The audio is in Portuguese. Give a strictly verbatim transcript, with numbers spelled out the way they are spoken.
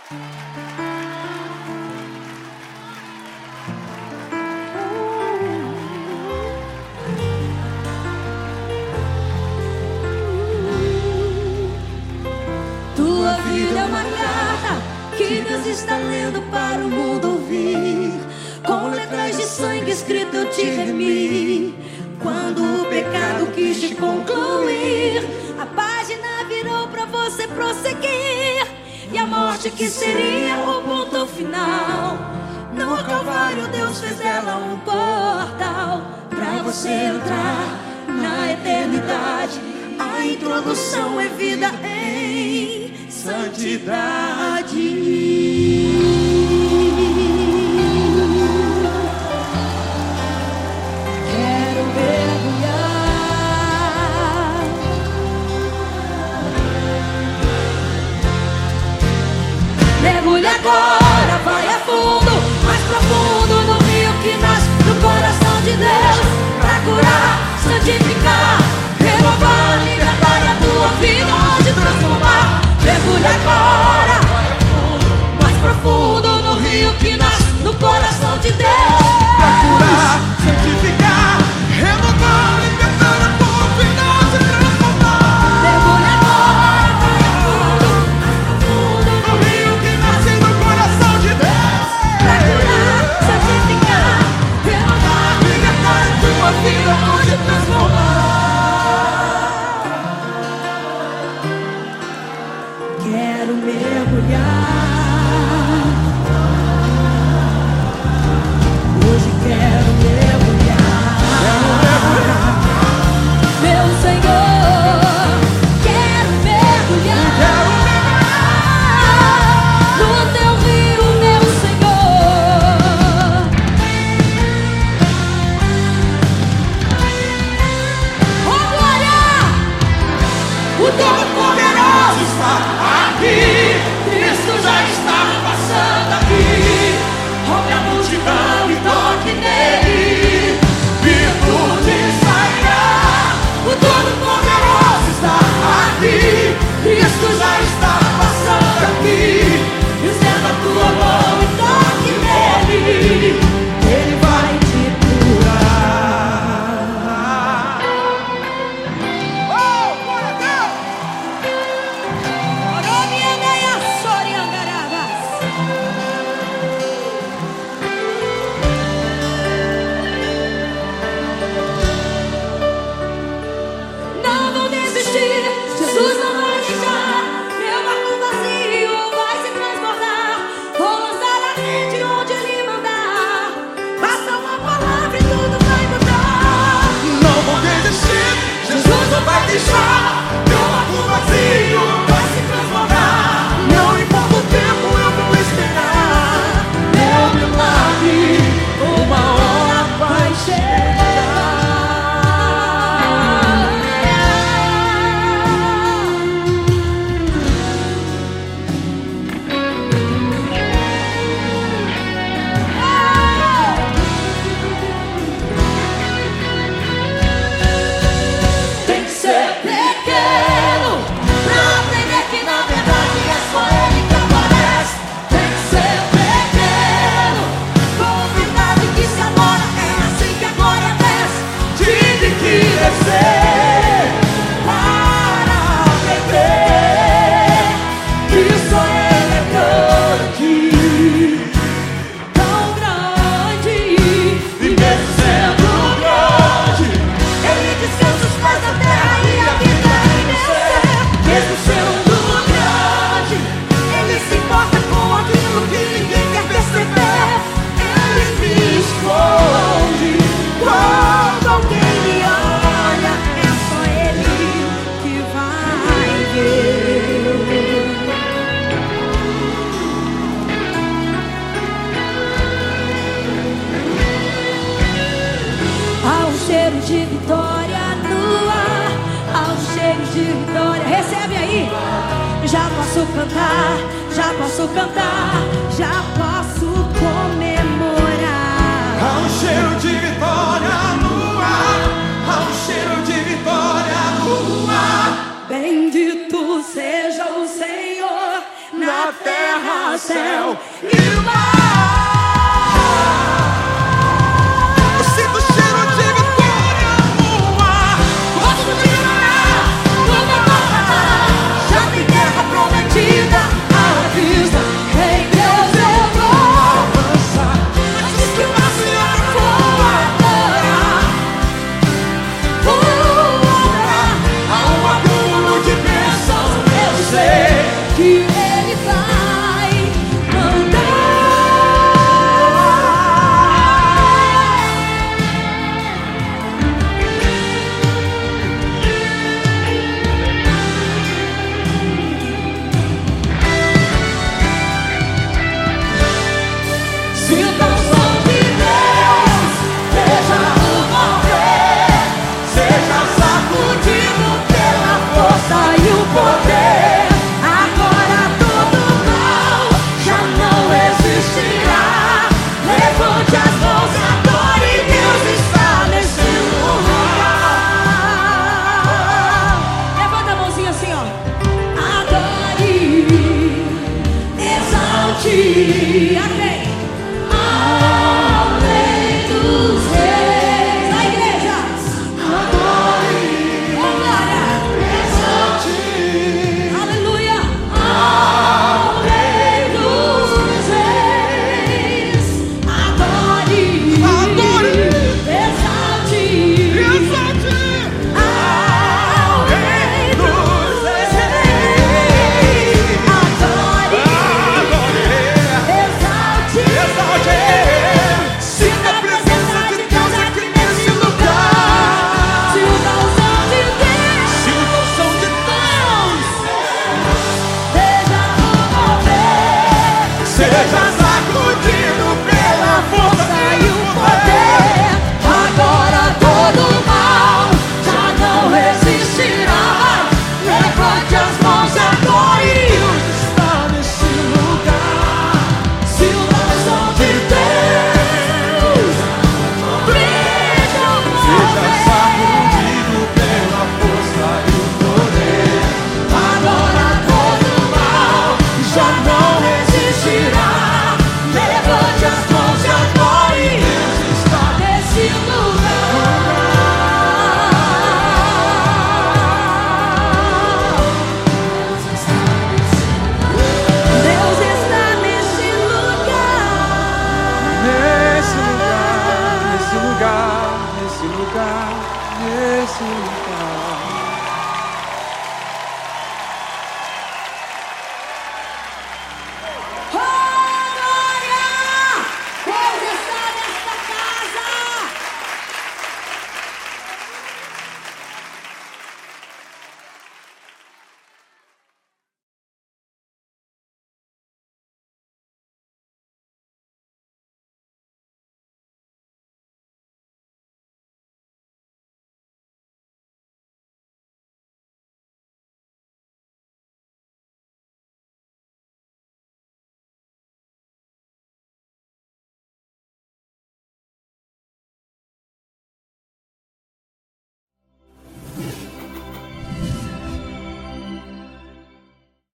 Tua vida é uma carta que Deus está lendo para o mundo ouvir. Com letras de sangue escrito eu te remi. Quando o pecado quis te concluir, a página virou pra você prosseguir. E a morte que seria o ponto final, no Calvário Deus fez dela um portal pra você entrar na eternidade. A introdução é vida em santidade. Mergulha agora, vai a fundo, mais profundo no rio que nasce no coração de Deus, pra curar, santificar, renovar, libertar a tua vida, onde transformar. Mergulha agora, vai a fundo, mais profundo no rio que nasce no coração de Deus, pra curar, santificar, renovar, libertar a tua vida, onde transformar. Mergulha agora, vai a fundo, pra curar, santificar, renovar, libertar a tua vida, onde transformar. Quero mergulhar, hoje quero mergulhar, meu Senhor, quero mergulhar no teu rio, meu Senhor. Oh, glória! O Todo-Poderoso está aqui, Cristo já está passando aqui. Rompe a multidão e toque nele, virtude sairá. O Todo-Poderoso está aqui, Cristo já está passando aqui. Estenda a tua mão e toque nele, ele vai te curar. Oh, glória a Deus! Não vou desistir, Jesus não vai deixar. Meu barco vazio vai se transbordar. Vou lançar a rede onde Ele mandar. Basta uma palavra e tudo vai mudar. Não vou desistir, Jesus não vai deixar. Meu barco vazio vai se transformar. Não importa o tempo, eu vou esperar. Meu milagre, uma hora vai chegar. Tem que ser pequeno pra aprender que na verdade é só Ele que aparece. Tem que ser pequeno, convidado que se adora, é assim que a glória desce. Tive que descer para aprender que só Ele é grande, tão grande. E mesmo sendo grande, Ele descansa os pés da terra e habita em descer. Mesmo sendo grande, Ele se importa com aquilo que ninguém quer perceber. Ele me esconde quando alguém me olha. É só Ele que vai ver. Há um cheiro de vitória no ar, há um cheiro de vitória. Recebe aí. Já posso cantar, já posso cantar, já posso comemorar. Há um cheiro de vitória no ar, há um cheiro de vitória no ar. Bendito seja o Senhor na a terra, céu e o mar. Eu sinto o cheiro de vitória no ar. Gosto de orar, nunca parar. Já tem terra prometida à vista. Em Deus eu vou avançar. Antes que o mar se abra, vou adorar. Vou adorar. Há um acúmulo de bênçãos. Eu sei que Ele vai mandar. Sinta o som de Deus, veja o mover, seja sacudido pela força e o poder. Agora todo mal já não existirá. Levante as mãos e adore, Deus está nesse lugar. Levanta a mãozinha assim, ó. Adore, exalte a quem? Ao Rei dos Reis. A igreja. Adore, glória, exalte, aleluia, ao Rei dos Reis. Adore, adore, exalte, exalte, ao Rei dos Reis. Adore, exalte, exalte. Sinta a presença de Deus aqui nesse lugar. Sinta o som de Deus. Sinta o som de Deus. Veja o mover. Seja sacudido pela força e o poder. Agora todo mal já não existirá. Levante as mãos e adore, Deus está nesse lugar. Sinta o som de Deus. Veja o mover. Sacudido pela força e o poder. Agora todo mal já não existirá. Levante as mãos e adore, Deus está nesse lugar. Deus está nesse lugar. Nesse lugar, nesse lugar, nesse lugar, nesse lugar.